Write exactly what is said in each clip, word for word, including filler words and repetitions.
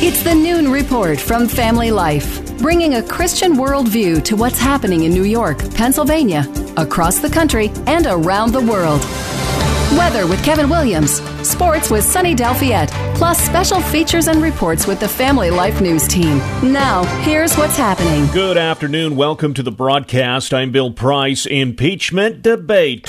It's the Noon Report from Family Life, bringing a Christian worldview to what's happening in New York, Pennsylvania, across the country, and around the world. Weather with Kevin Williams, sports with Sunny Dalfiette, plus special features and reports with the Family Life News team. Now, here's what's happening. Good afternoon. Welcome to the broadcast. I'm Bill Price. Impeachment debate.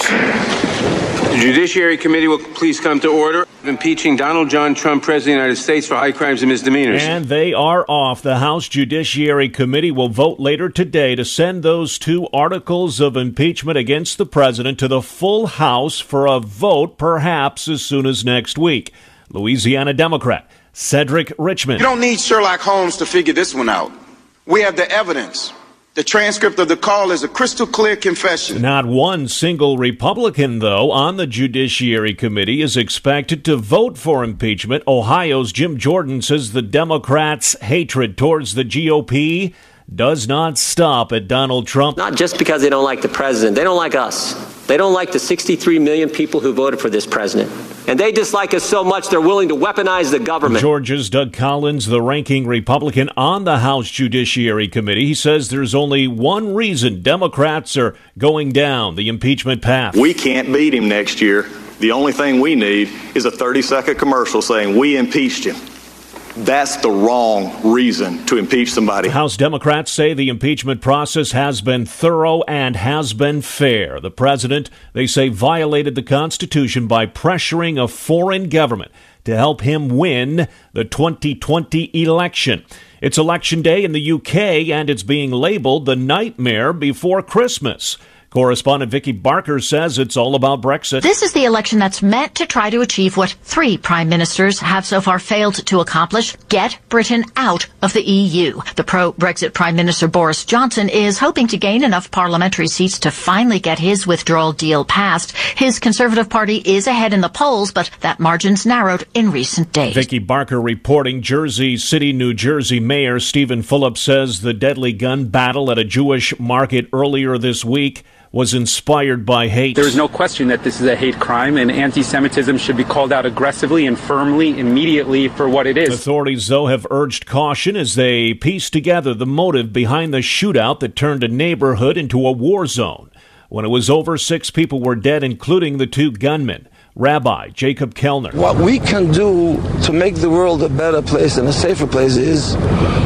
The Judiciary Committee will please come to order. Impeaching Donald John Trump, President of the United States, for high crimes and misdemeanors. And they are off. The House Judiciary Committee will vote later today to send those two articles of impeachment against the president to the full House for a vote perhaps as soon as next week. Louisiana Democrat Cedric Richmond. You don't need Sherlock Holmes to figure this one out. We have the evidence. The transcript of the call is a crystal clear confession. Not one single Republican, though, on the Judiciary Committee is expected to vote for impeachment. Ohio's Jim Jordan says the Democrats' hatred towards the G O P does not stop at Donald Trump. Not just because they don't like the president. They don't like us. They don't like the sixty-three million people who voted for this president. And they dislike us so much they're willing to weaponize the government. Georgia's Doug Collins, the ranking Republican on the House Judiciary Committee, he says there's only one reason Democrats are going down the impeachment path. We can't beat him next year. The only thing we need is a thirty-second commercial saying we impeached him. That's the wrong reason to impeach somebody. House Democrats say the impeachment process has been thorough and has been fair. The president, they say, violated the Constitution by pressuring a foreign government to help him win the twenty twenty election. It's Election Day in the U K, and it's being labeled the nightmare before Christmas. Correspondent Vicky Barker says it's all about Brexit. This is the election that's meant to try to achieve what three prime ministers have so far failed to accomplish: get Britain out of the E U. The pro-Brexit Prime Minister Boris Johnson is hoping to gain enough parliamentary seats to finally get his withdrawal deal passed. His Conservative Party is ahead in the polls, but that margin's narrowed in recent days. Vicky Barker reporting. Jersey City, New Jersey Mayor Stephen Fulop says the deadly gun battle at a Jewish market earlier this week was inspired by hate. There is no question that this is a hate crime, and anti-Semitism should be called out aggressively and firmly, immediately, for what it is. Authorities, though, have urged caution as they piece together the motive behind the shootout that turned a neighborhood into a war zone. When it was over, six people were dead, including the two gunmen. Rabbi Jacob Kellner. What we can do to make the world a better place and a safer place is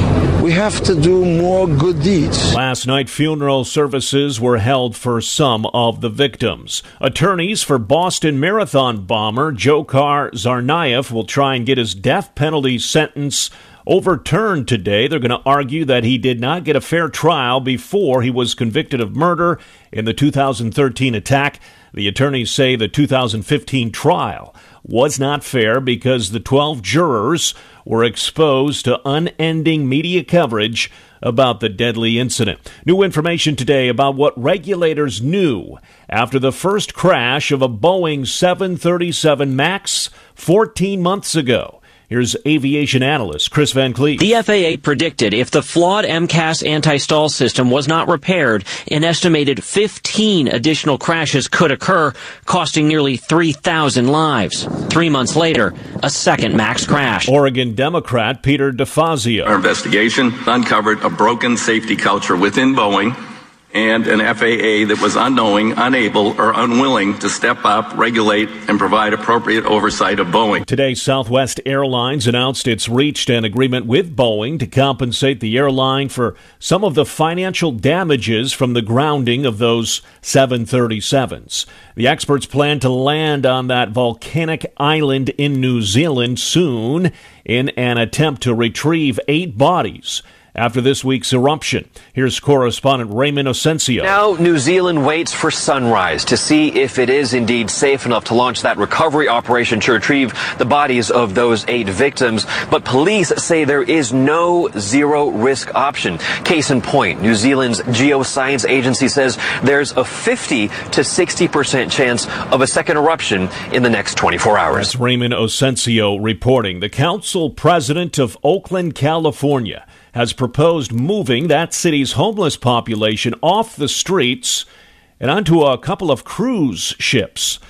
we have to do more good deeds. Last night, funeral services were held for some of the victims. Attorneys for Boston Marathon bomber Dzhokhar Tsarnaev will try and get his death penalty sentence overturned today. They're going to argue that he did not get a fair trial before he was convicted of murder in the two thousand thirteen attack. The attorneys say the two thousand fifteen trial was not fair because the twelve jurors were exposed to unending media coverage about the deadly incident. New information today about what regulators knew after the first crash of a Boeing seven thirty-seven MAX fourteen months ago. Here's aviation analyst Chris Van Cleef. The F A A predicted if the flawed M CAS anti-stall system was not repaired, an estimated fifteen additional crashes could occur, costing nearly three thousand lives. Three months later, a second MAX crash. Oregon Democrat Peter DeFazio. Our investigation uncovered a broken safety culture within Boeing and an F A A that was unknowing, unable, or unwilling to step up, regulate, and provide appropriate oversight of Boeing. Today, Southwest Airlines announced it's reached an agreement with Boeing to compensate the airline for some of the financial damages from the grounding of those seven thirty-sevens. The experts plan to land on that volcanic island in New Zealand soon in an attempt to retrieve eight bodies after this week's eruption. Here's correspondent Raymond Osencio. Now New Zealand waits for sunrise to see if it is indeed safe enough to launch that recovery operation to retrieve the bodies of those eight victims. But police say there is no zero-risk option. Case in point, New Zealand's Geoscience Agency says there's a fifty to sixty percent chance of a second eruption in the next twenty-four hours. That's Raymond Osencio reporting. The council president of Oakland, California, has proposed moving that city's homeless population off the streets and onto a couple of cruise ships.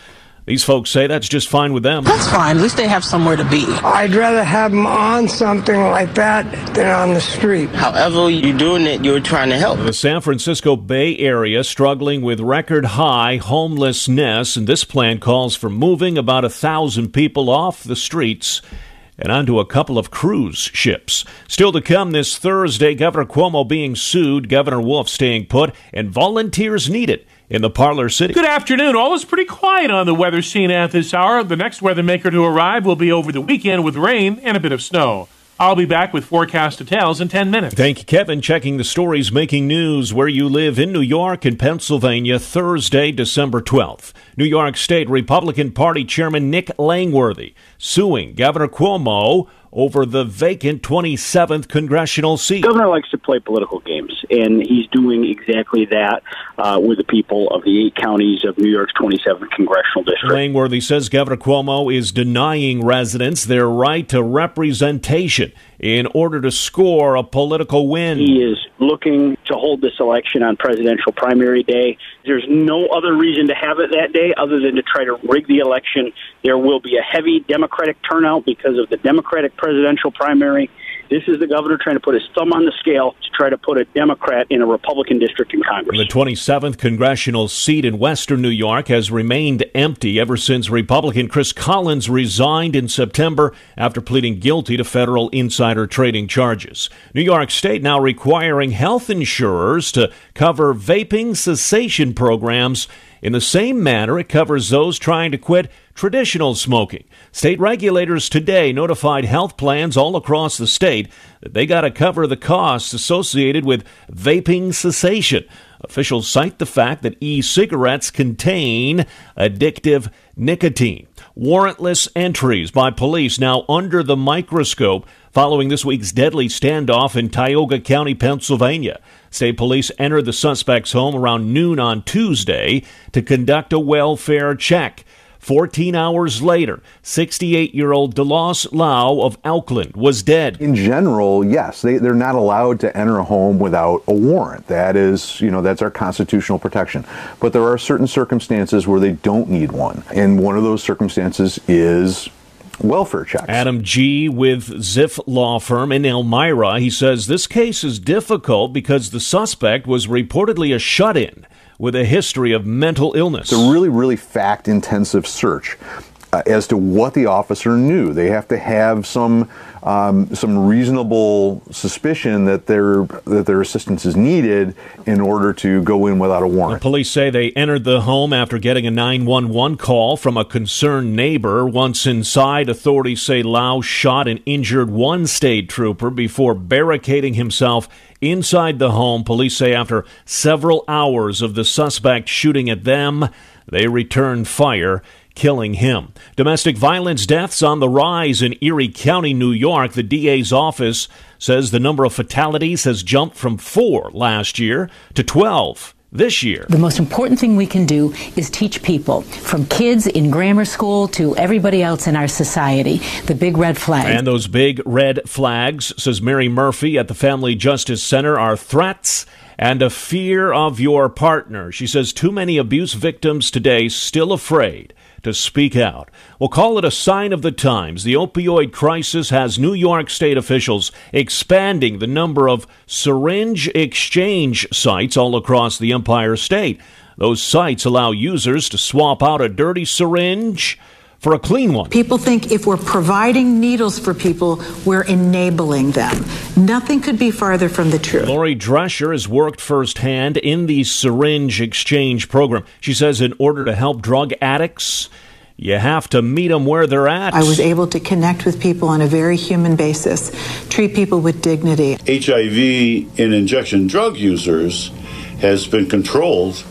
These folks say that's just fine with them. That's fine. At least they have somewhere to be. I'd rather have them on something like that than on the street. However you're doing it, you're trying to help. The San Francisco Bay Area struggling with record high homelessness, and this plan calls for moving about a thousand people off the streets and onto a couple of cruise ships. Still to come this Thursday, Governor Cuomo being sued, Governor Wolf staying put, and volunteers needed in the Parlor City. Good afternoon. All is pretty quiet on the weather scene at this hour. The next weather maker to arrive will be over the weekend with rain and a bit of snow. I'll be back with forecast details in ten minutes. Thank you, Kevin. Checking the stories making news where you live in New York and Pennsylvania, Thursday, December twelfth. New York State Republican Party Chairman Nick Langworthy suing Governor Cuomo over the vacant twenty-seventh congressional seat. The governor likes to play political games, and he's doing exactly that uh, with the people of the eight counties of New York's twenty-seventh congressional district. Langworthy says Governor Cuomo is denying residents their right to representation in order to score a political win. He is looking to hold this election on presidential primary day. There's no other reason to have it that day other than to try to rig the election. There will be a heavy Democratic turnout because of the Democratic presidential primary. This is the governor trying to put his thumb on the scale to try to put a Democrat in a Republican district in Congress. The twenty-seventh congressional seat in western New York has remained empty ever since Republican Chris Collins resigned in September after pleading guilty to federal insider trading charges. New York State now requiring health insurers to cover vaping cessation programs in the same manner it covers those trying to quit traditional smoking. State regulators today notified health plans all across the state that they got to cover the costs associated with vaping cessation. Officials cite the fact that e-cigarettes contain addictive nicotine. Warrantless entries by police now under the microscope following this week's deadly standoff in Tioga County, Pennsylvania. State police entered the suspect's home around noon on Tuesday to conduct a welfare check. Fourteen hours later, sixty-eight-year-old DeLoss Lau of Elkland was dead. In general, yes, they, they're not allowed to enter a home without a warrant. That is, you know, that's our constitutional protection. But there are certain circumstances where they don't need one. And one of those circumstances is welfare checks. Adam G. with Ziff Law Firm in Elmira, he says this case is difficult because the suspect was reportedly a shut-in with a history of mental illness. It's a really, really fact-intensive search uh, as to what the officer knew. They have to have some um, some reasonable suspicion that their that their assistance is needed in order to go in without a warrant. The police say they entered the home after getting a nine one one call from a concerned neighbor. Once inside, authorities say Lau shot and injured one state trooper before barricading himself inside the home. Police say after several hours of the suspect shooting at them, they returned fire, killing him. Domestic violence deaths on the rise in Erie County, New York. The D A's office says the number of fatalities has jumped from four last year to twelve this year. The most important thing we can do is teach people, from kids in grammar school to everybody else in our society, the big red flag. And those big red flags, says Mary Murphy at the Family Justice Center, are threats and a fear of your partner. She says too many abuse victims today still afraid to speak out. We'll call it a sign of the times. The opioid crisis has New York State officials expanding the number of syringe exchange sites all across the Empire State. Those sites allow users to swap out a dirty syringe for a clean one. People think if we're providing needles for people, we're enabling them. Nothing could be farther from the truth. Lori Drescher has worked firsthand in the syringe exchange program. She says in order to help drug addicts, you have to meet them where they're at. I was able to connect with people on a very human basis, treat people with dignity. H I V in injection drug users has been controlled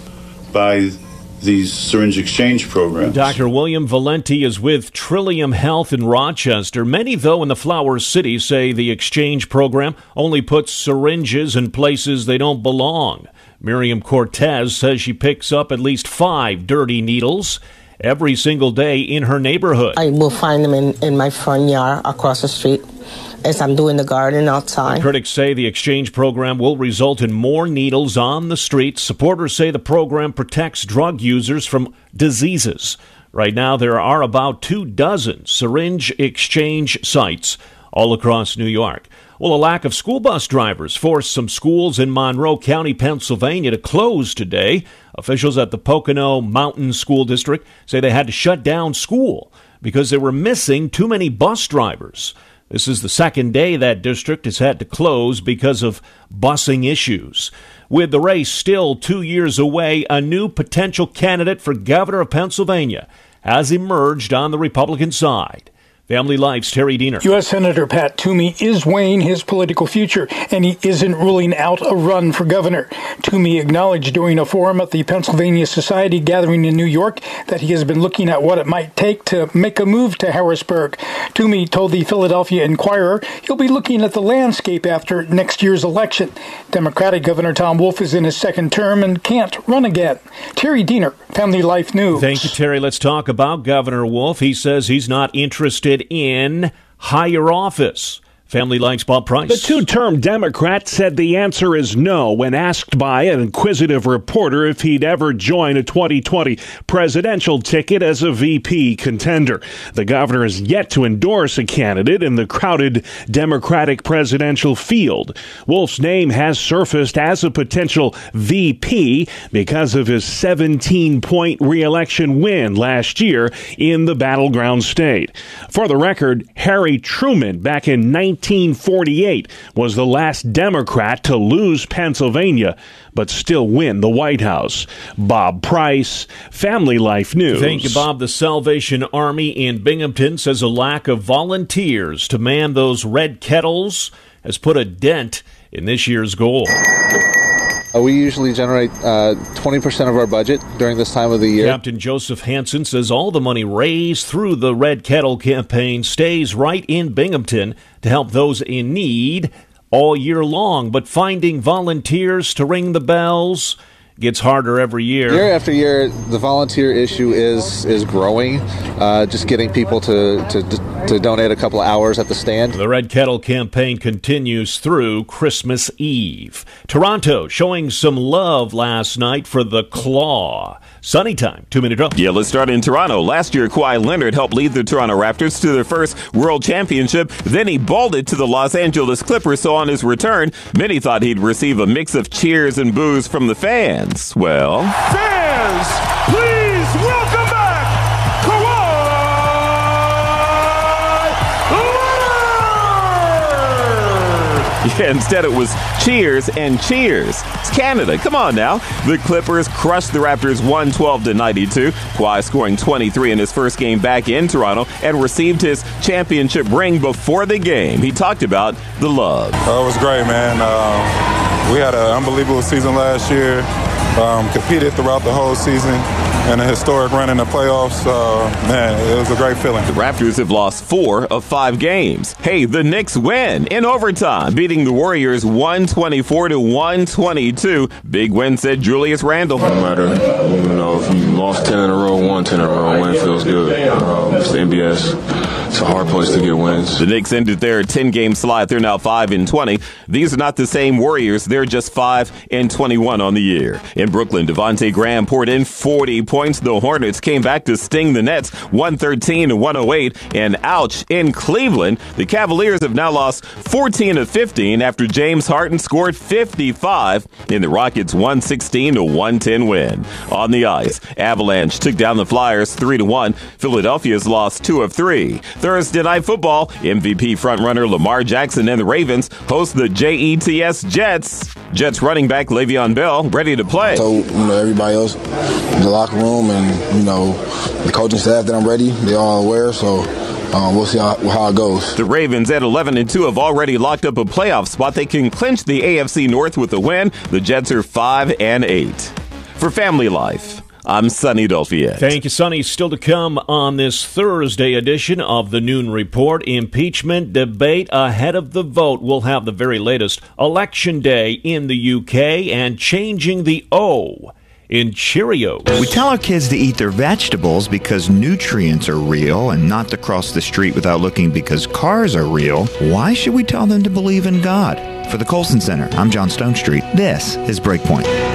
by these syringe exchange programs. Doctor William Valenti is with Trillium Health in Rochester. Many, though, in the Flower City say the exchange program only puts syringes in places they don't belong. Miriam Cortez says she picks up at least five dirty needles every single day in her neighborhood. I will find them in, in my front yard across the street as I'm doing the garden outside. Critics say the exchange program will result in more needles on the streets. Supporters say the program protects drug users from diseases. Right now, there are about two dozen syringe exchange sites all across New York. Well, a lack of school bus drivers forced some schools in Monroe County, Pennsylvania to close today. Officials at the Pocono Mountain School District say they had to shut down school because they were missing too many bus drivers. This is the second day that district has had to close because of busing issues. With the race still two years away, a new potential candidate for governor of Pennsylvania has emerged on the Republican side. Family Life's Terry Diener. U S Senator Pat Toomey is weighing his political future, and he isn't ruling out a run for governor. Toomey acknowledged during a forum at the Pennsylvania Society gathering in New York that he has been looking at what it might take to make a move to Harrisburg. Toomey told the Philadelphia Inquirer he'll be looking at the landscape after next year's election. Democratic Governor Tom Wolf is in his second term and can't run again. Terry Diener, Family Life News. Thank you, Terry. Let's talk about Governor Wolf. He says he's not interested in higher office. Family Life's Bob Price. The two-term Democrat said the answer is no when asked by an inquisitive reporter if he'd ever join a twenty twenty presidential ticket as a V P contender. The governor has yet to endorse a candidate in the crowded Democratic presidential field. Wolf's name has surfaced as a potential V P because of his seventeen-point re-election win last year in the battleground state. For the record, Harry Truman back in nineteen forty-eight was the last Democrat to lose Pennsylvania but still win the White House. Bob Price, Family Life News. Thank you, Bob. The Salvation Army in Binghamton says a lack of volunteers to man those red kettles has put a dent in this year's goal. Uh, we usually generate uh, twenty percent of our budget during this time of the year. Captain Joseph Hansen says all the money raised through the Red Kettle campaign stays right in Binghamton to help those in need all year long. But finding volunteers to ring the bells gets harder every year. Year after year, the volunteer issue is is growing. Uh, just getting people to, to to donate a couple of hours at the stand. The Red Kettle campaign continues through Christmas Eve. Toronto showing some love last night for the Claw. Sunny time, two-minute drill. Yeah, let's start in Toronto. Last year, Kawhi Leonard helped lead the Toronto Raptors to their first World Championship. Then he balled it to the Los Angeles Clippers, so on his return, many thought he'd receive a mix of cheers and boos from the fans. Well, fans, please welcome back Kawhi Leonard! Yeah, instead it was cheers and cheers. It's Canada. Come on now. The Clippers crushed the Raptors one twelve to ninety-two. Kawhi scoring twenty-three in his first game back in Toronto and received his championship ring before the game. He talked about the love. Oh, it was great, man. Uh, we had an unbelievable season last year. Um, competed throughout the whole season and a historic run in the playoffs. Uh, man, it was a great feeling. The Raptors have lost four of five games. Hey, the Knicks win in overtime, beating the Warriors one twenty-four to one twenty-two. Big win, said Julius Randle. No matter, you know, if you lost ten in a row, won ten in a row, win feels good. Um, it's the N B S. It's a hard place to get wins. The Knicks ended their ten-game slide. They're now five and twenty. These are not the same Warriors. They're just five and twenty-one on the year. In Brooklyn, Devontae Graham poured in forty points. The Hornets came back to sting the Nets one thirteen to one oh eight. And ouch, in Cleveland, the Cavaliers have now lost fourteen of fifteen after James Harden scored fifty-five in the Rockets' one sixteen to one ten win. On the ice, Avalanche took down the Flyers three to one. Philadelphia's lost two of three. Thursday Night Football, M V P frontrunner Lamar Jackson and the Ravens host the J E T S Jets. Jets running back Le'Veon Bell ready to play. So, you know, everybody else in the locker room and, you know, the coaching staff that I'm ready, they're all aware, so um, we'll see how, how it goes. The Ravens at eleven and two have already locked up a playoff spot. They can clinch the A F C North with a win. The Jets are five and eight. For Family Life, I'm Sonny Dolfiet. Thank you, Sonny. Still to come on this Thursday edition of the Noon Report. Impeachment debate ahead of the vote. We'll have the very latest Election Day in the U K and changing the O in Cheerios. We tell our kids to eat their vegetables because nutrients are real and not to cross the street without looking because cars are real. Why should we tell them to believe in God? For the Colson Center, I'm John Stonestreet. This is Breakpoint.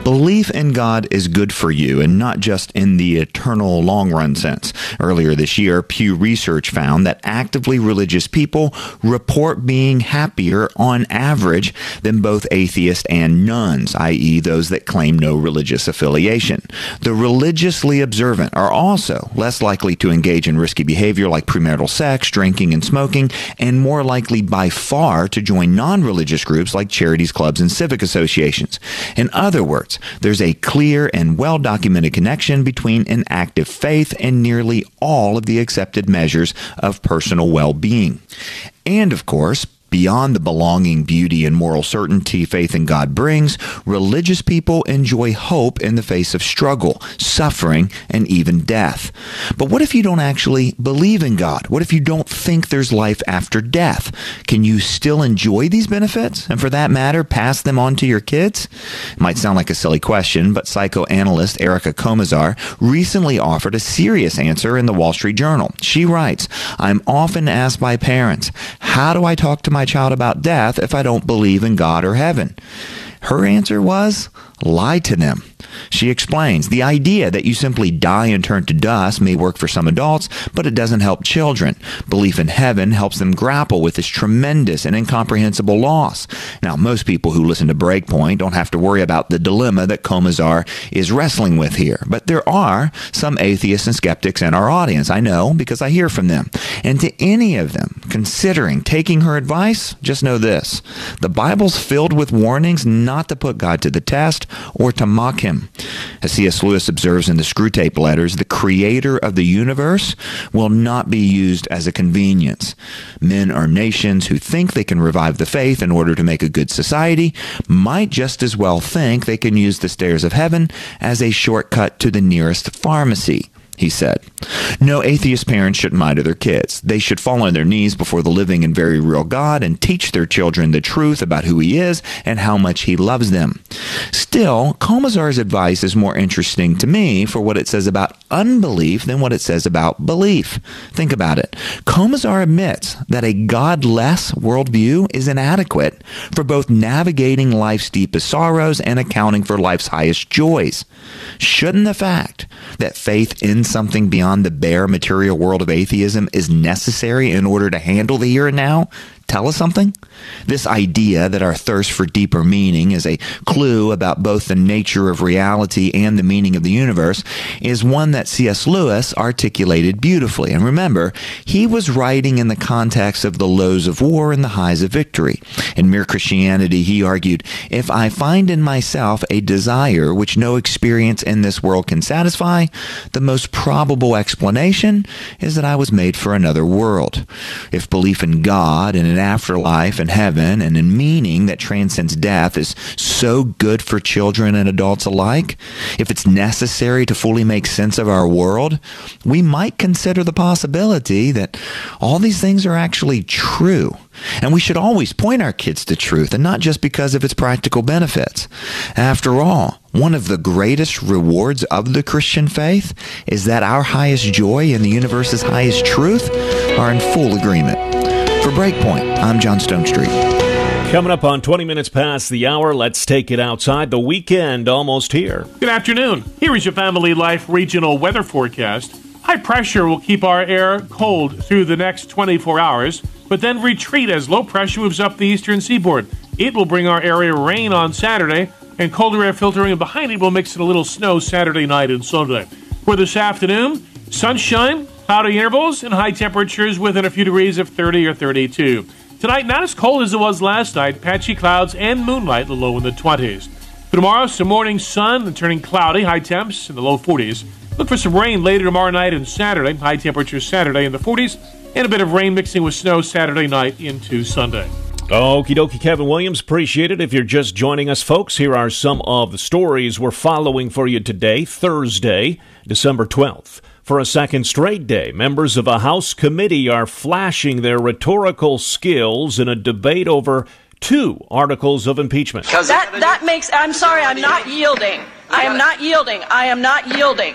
Belief in God is good for you, and not just in the eternal long-run sense. Earlier this year, Pew Research found that actively religious people report being happier on average than both atheists and nones, that is those that claim no religious affiliation. The religiously observant are also less likely to engage in risky behavior like premarital sex, drinking, and smoking, and more likely by far to join non-religious groups like charities, clubs, and civic associations. In other words, there's a clear and well-documented connection between an active faith and nearly all of the accepted measures of personal well-being. And, of course, beyond the belonging, beauty, and moral certainty faith in God brings, religious people enjoy hope in the face of struggle, suffering, and even death. But what if you don't actually believe in God? What if you don't think there's life after death? Can you still enjoy these benefits? And for that matter, pass them on to your kids? It might sound like a silly question, but psychoanalyst Erica Komisar recently offered a serious answer in the Wall Street Journal. She writes, "I'm often asked by parents, how do I talk to my child about death if I don't believe in God or heaven?" Her answer was, lie to them. She explains, the idea that you simply die and turn to dust may work for some adults, but it doesn't help children. Belief in heaven helps them grapple with this tremendous and incomprehensible loss. Now, most people who listen to Breakpoint don't have to worry about the dilemma that Komisar is wrestling with here, but there are some atheists and skeptics in our audience. I know, because I hear from them. And to any of them considering taking her advice, just know this: the Bible's filled with warnings not to put God to the test or to mock him. As C S Lewis observes in the Screwtape Letters, the creator of the universe will not be used as a convenience. Men or nations who think they can revive the faith in order to make a good society might just as well think they can use the stairs of heaven as a shortcut to the nearest pharmacy, he said. No atheist parents should lie to their kids. They should fall on their knees before the living and very real God and teach their children the truth about who he is and how much he loves them. Still, Komisar's advice is more interesting to me for what it says about unbelief than what it says about belief. Think about it. Komisar admits that a godless worldview is inadequate for both navigating life's deepest sorrows and accounting for life's highest joys. Shouldn't the fact that faith in something beyond the bare material world of atheism is necessary in order to handle the here and now tell us something? This idea that our thirst for deeper meaning is a clue about both the nature of reality and the meaning of the universe is one that C S Lewis articulated beautifully. And remember, he was writing in the context of the lows of war and the highs of victory. In Mere Christianity, he argued, if I find in myself a desire which no experience in this world can satisfy, the most probable explanation is that I was made for another world. If belief in God and in afterlife and heaven and in meaning that transcends death is so good for children and adults alike, if it's necessary to fully make sense of our world, we might consider the possibility that all these things are actually true. And we should always point our kids to truth, and not just because of its practical benefits. After all, one of the greatest rewards of the Christian faith is that our highest joy and the universe's highest truth are in full agreement. For Breakpoint, I'm John Stonestreet. Coming up on twenty minutes past the hour, let's take it outside. The weekend almost here. Good afternoon. Here is your Family Life regional weather forecast. High pressure will keep our air cold through the next twenty-four hours, but then retreat as low pressure moves up the eastern seaboard. It will bring our area rain on Saturday, and colder air filtering behind it will mix in a little snow Saturday night and Sunday. For this afternoon, sunshine, cloudy intervals, and high temperatures within a few degrees of thirty or thirty-two. Tonight, not as cold as it was last night. Patchy clouds and moonlight, the low in the twenties. For tomorrow, some morning sun and turning cloudy, high temps in the low forties. Look for some rain later tomorrow night and Saturday. High temperatures Saturday in the forties, and a bit of rain mixing with snow Saturday night into Sunday. Okie dokie, Kevin Williams. Appreciate it. If you're just joining us, folks, here are some of the stories we're following for you today, Thursday, December twelfth. For a second straight day, members of a House committee are flashing their rhetorical skills in a debate over two articles of impeachment. That, that makes, I'm sorry, I'm not yielding. I am not yielding. I am not yielding.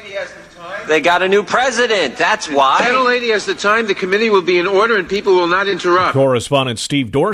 They got a new president, that's why. The gentlelady has the time, the committee will be in order, and people will not interrupt. Correspondent Steve Dorsey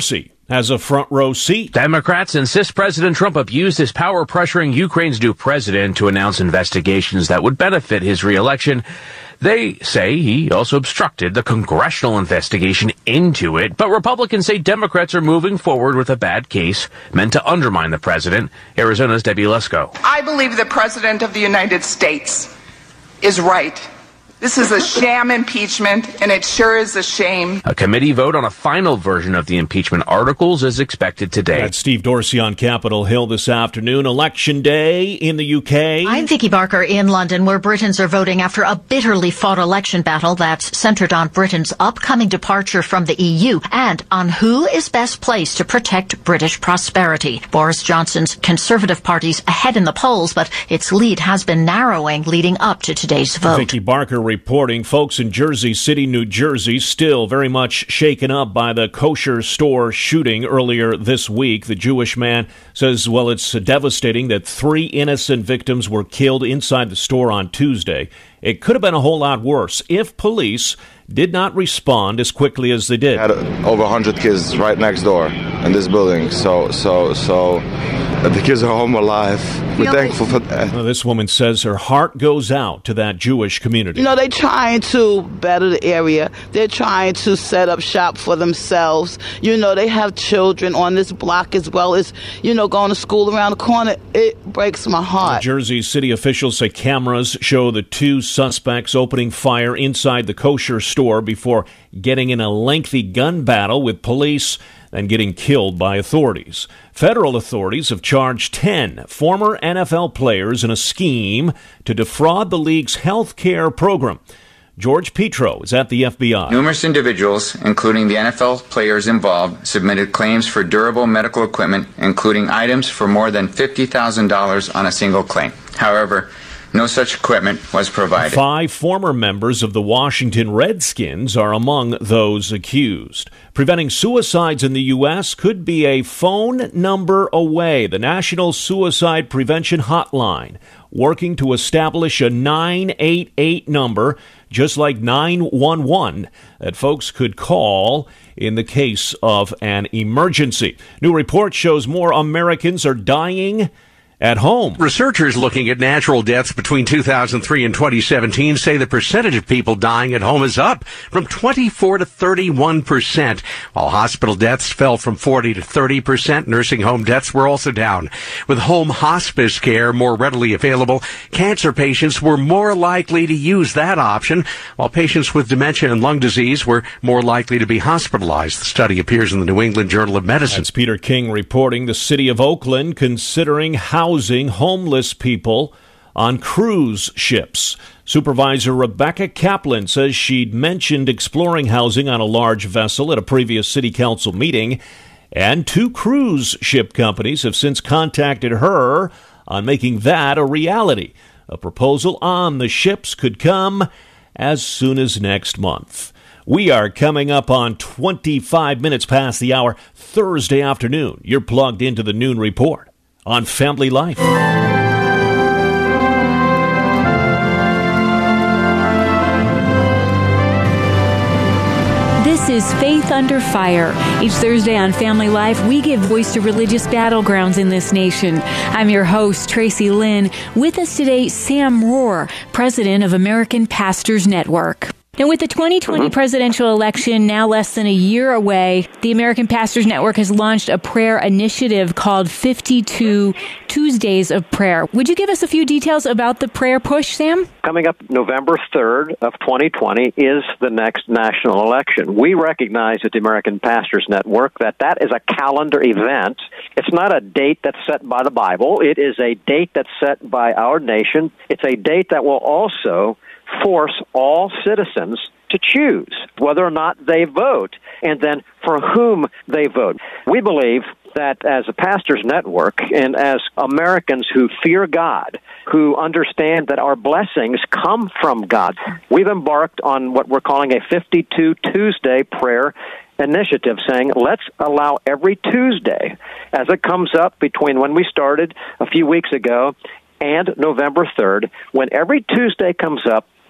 has a front row seat. Democrats insist President Trump abused his power pressuring Ukraine's new president to announce investigations that would benefit his reelection. They say he also obstructed the congressional investigation into it, but Republicans say Democrats are moving forward with a bad case meant to undermine the president. Arizona's Debbie Lesko. I believe the President of the United States is right. This is a sham impeachment, and it sure is a shame. A committee vote on a final version of the impeachment articles is expected today. That's Steve Dorsey on Capitol Hill this afternoon. Election day in the U K. I'm Vicky Barker in London, where Britons are voting after a bitterly fought election battle that's centered on Britain's upcoming departure from the E U and on who is best placed to protect British prosperity. Boris Johnson's Conservative Party's ahead in the polls, but its lead has been narrowing leading up to today's vote. Vicky Barker reporting. Folks in Jersey City, New Jersey, still very much shaken up by the kosher store shooting earlier this week. The Jewish man says, well, it's devastating that three innocent victims were killed inside the store on Tuesday. It could have been a whole lot worse if police did not respond as quickly as they did. I had over one hundred kids right next door in this building, so so so the kids are home alive. We're thankful for that. Well, this woman says her heart goes out to that Jewish community. You know, they're trying to better the area. They're trying to set up shop for themselves. You know, they have children on this block as well as, you know, going to school around the corner. It breaks my heart. The Jersey City officials say cameras show the two suspects opening fire inside the kosher store before getting in a lengthy gun battle with police and getting killed by authorities. Federal authorities have charged ten former N F L players in a scheme to defraud the league's health care program. George Petro is at the F B I. Numerous individuals, including the N F L players involved, submitted claims for durable medical equipment, including items for more than fifty thousand dollars on a single claim. However, no such equipment was provided. Five former members of the Washington Redskins are among those accused. Preventing suicides in the U S could be a phone number away. The National Suicide Prevention Hotline working to establish a nine eight eight number, just like nine one one, that folks could call in the case of an emergency. New report shows more Americans are dying at home. Researchers looking at natural deaths between two thousand three and twenty seventeen say the percentage of people dying at home is up from twenty-four to thirty-one percent, while hospital deaths fell from forty to thirty percent. Nursing home deaths were also down. With home hospice care more readily available, cancer patients were more likely to use that option, while patients with dementia and lung disease were more likely to be hospitalized. The study appears in the New England Journal of Medicine. That's Peter King reporting. The city of Oakland considering how housing homeless people on cruise ships. Supervisor Rebecca Kaplan says she'd mentioned exploring housing on a large vessel at a previous city council meeting, and two cruise ship companies have since contacted her on making that a reality. A proposal on the ships could come as soon as next month. We are coming up on twenty-five minutes past the hour, Thursday afternoon. You're plugged into the Noon Report on Family Life. This is Faith Under Fire. Each Thursday on Family Life, we give voice to religious battlegrounds in this nation. I'm your host, Tracy Lynn. With us today, Sam Rohr, president of American Pastors Network. Now, with the twenty twenty presidential election now less than a year away, the American Pastors Network has launched a prayer initiative called fifty-two Tuesdays of Prayer. Would you give us a few details about the prayer push, Sam? Coming up November third of twenty twenty is the next national election. We recognize at the American Pastors Network that that is a calendar event. It's not a date that's set by the Bible. It is a date that's set by our nation. It's a date that will also force all citizens to choose whether or not they vote, and then for whom they vote. We believe that as a pastors network and as Americans who fear God, who understand that our blessings come from God, we've embarked on what we're calling a fifty-two Tuesday prayer initiative, saying let's allow every Tuesday as it comes up between when we started a few weeks ago and November third, when every Tuesday comes up,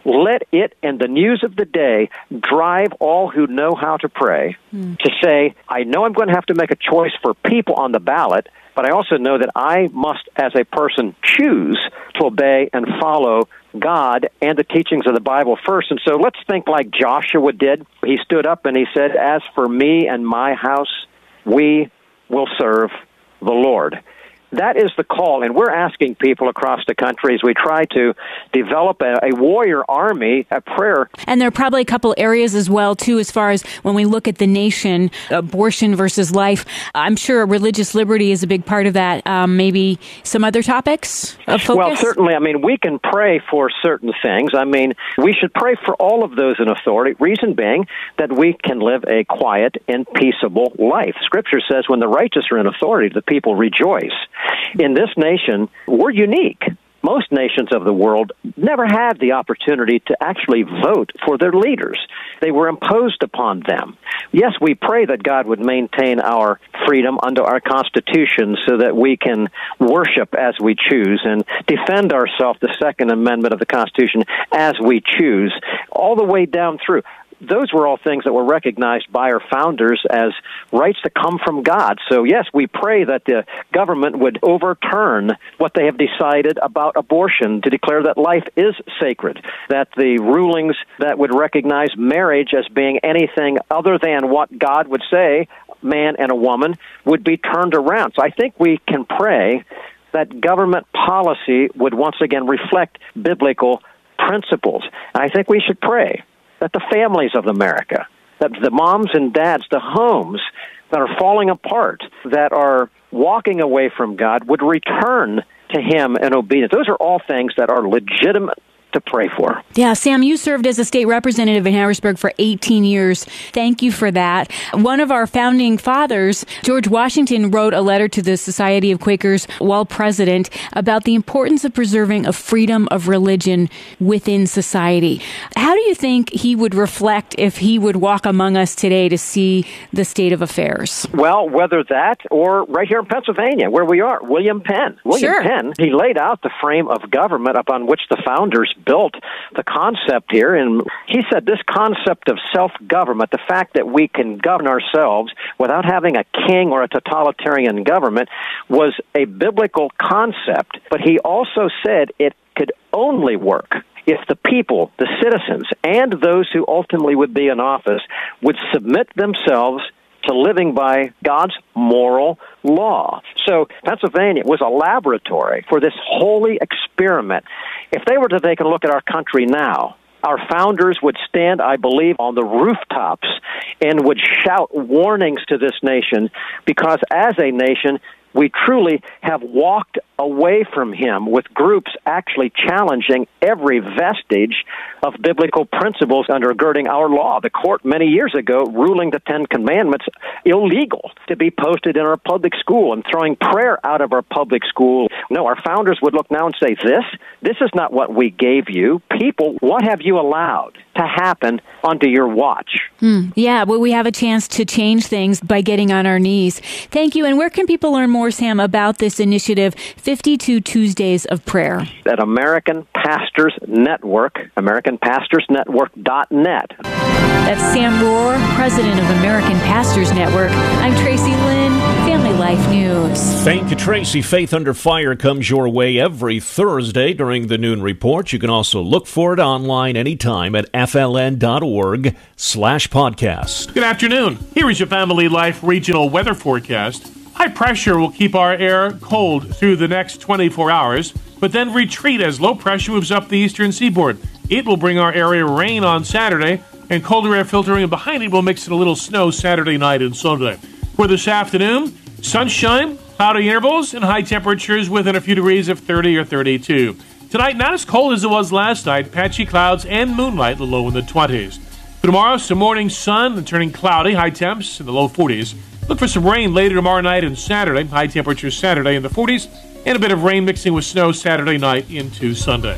let it and the news of the day drive all who know how to pray mm. to say, I know I'm going to have to make a choice for people on the ballot, but I also know that I must, as a person, choose to obey and follow God and the teachings of the Bible first. And so let's think like Joshua did. He stood up and he said, as for me and my house, we will serve the Lord. That is the call, and we're asking people across the country as we try to develop a, a warrior army, a prayer. And there are probably a couple areas as well, too, as far as when we look at the nation, abortion versus life. I'm sure religious liberty is a big part of that. Um, maybe some other topics of focus? Well, certainly. I mean, we can pray for certain things. I mean, we should pray for all of those in authority, reason being that we can live a quiet and peaceable life. Scripture says when the righteous are in authority, the people rejoice. In this nation, we're unique. Most nations of the world never had the opportunity to actually vote for their leaders. They were imposed upon them. Yes, we pray that God would maintain our freedom under our Constitution so that we can worship as we choose and defend ourselves, the Second Amendment of the Constitution, as we choose, all the way down through. Those were all things that were recognized by our founders as rights that come from God. So, yes, we pray that the government would overturn what they have decided about abortion to declare that life is sacred, that the rulings that would recognize marriage as being anything other than what God would say, man and a woman, would be turned around. So I think we can pray that government policy would once again reflect biblical principles. And I think we should pray that the families of America, that the moms and dads, the homes that are falling apart, that are walking away from God, would return to Him in obedience. Those are all things that are legitimate to pray for. Yeah, Sam, you served as a state representative in Harrisburg for eighteen years. Thank you for that. One of our founding fathers, George Washington, wrote a letter to the Society of Quakers while president about the importance of preserving a freedom of religion within society. How do you think he would reflect if he would walk among us today to see the state of affairs? Well, whether that or right here in Pennsylvania, where we are, William Penn. William sure. Penn, he laid out the frame of government upon which the founders built the concept here, and he said this concept of self-government, the fact that we can govern ourselves without having a king or a totalitarian government, was a biblical concept, but he also said it could only work if the people, the citizens, and those who ultimately would be in office would submit themselves to living by God's moral law. So Pennsylvania was a laboratory for this holy experiment. If they were to take a look at our country now, our founders would stand, I believe, on the rooftops and would shout warnings to this nation, because as a nation, we truly have walked away from Him, with groups actually challenging every vestige of biblical principles undergirding our law. The court many years ago ruling the Ten Commandments illegal to be posted in our public school and throwing prayer out of our public school. No, our founders would look now and say, this, this is not what we gave you. People, what have you allowed to happen under your watch? Hmm. Yeah, well, we have a chance to change things by getting on our knees. Thank you. And where can people learn more, Sam, about this initiative, fifty-two Tuesdays of Prayer? At American Pastors Network, American Pastors Network dot net. That's Sam Rohr, president of American Pastors Network. I'm Tracy Lynn, Family Life News. Thank you, Tracy. Faith Under Fire comes your way every Thursday during the noon report. You can also look for it online anytime at F L N dot org slash podcast. Good afternoon. Here is your Family Life regional weather forecast. High pressure will keep our air cold through the next twenty-four hours, but then retreat as low pressure moves up the eastern seaboard. It will bring our area rain on Saturday, and colder air filtering in behind it will mix in a little snow Saturday night and Sunday. For this afternoon, sunshine, cloudy intervals, and high temperatures within a few degrees of thirty or thirty-two. Tonight, not as cold as it was last night. Patchy clouds and moonlight, the low in the twenties. For tomorrow, some morning sun and turning cloudy, high temps in the low forties. Look for some rain later tomorrow night and Saturday. High temperatures Saturday in the forties, and a bit of rain mixing with snow Saturday night into Sunday.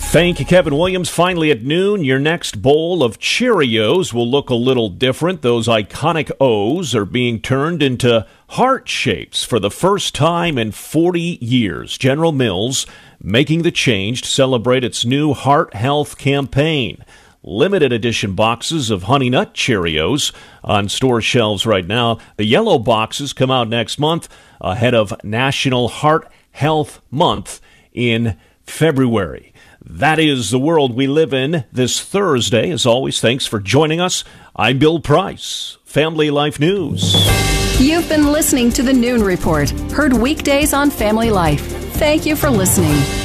Thank you, Kevin Williams. Finally at noon, your next bowl of Cheerios will look a little different. Those iconic O's are being turned into heart shapes for the first time in forty years. General Mills making the change to celebrate its new heart health campaign. Limited edition boxes of Honey Nut Cheerios on store shelves right now. The yellow boxes come out next month ahead of National Heart Health Month in February. That is the world we live in this Thursday. As always, thanks for joining us. I'm Bill Price, Family Life News. You've been listening to the Noon Report, heard weekdays on Family Life. Thank you for listening.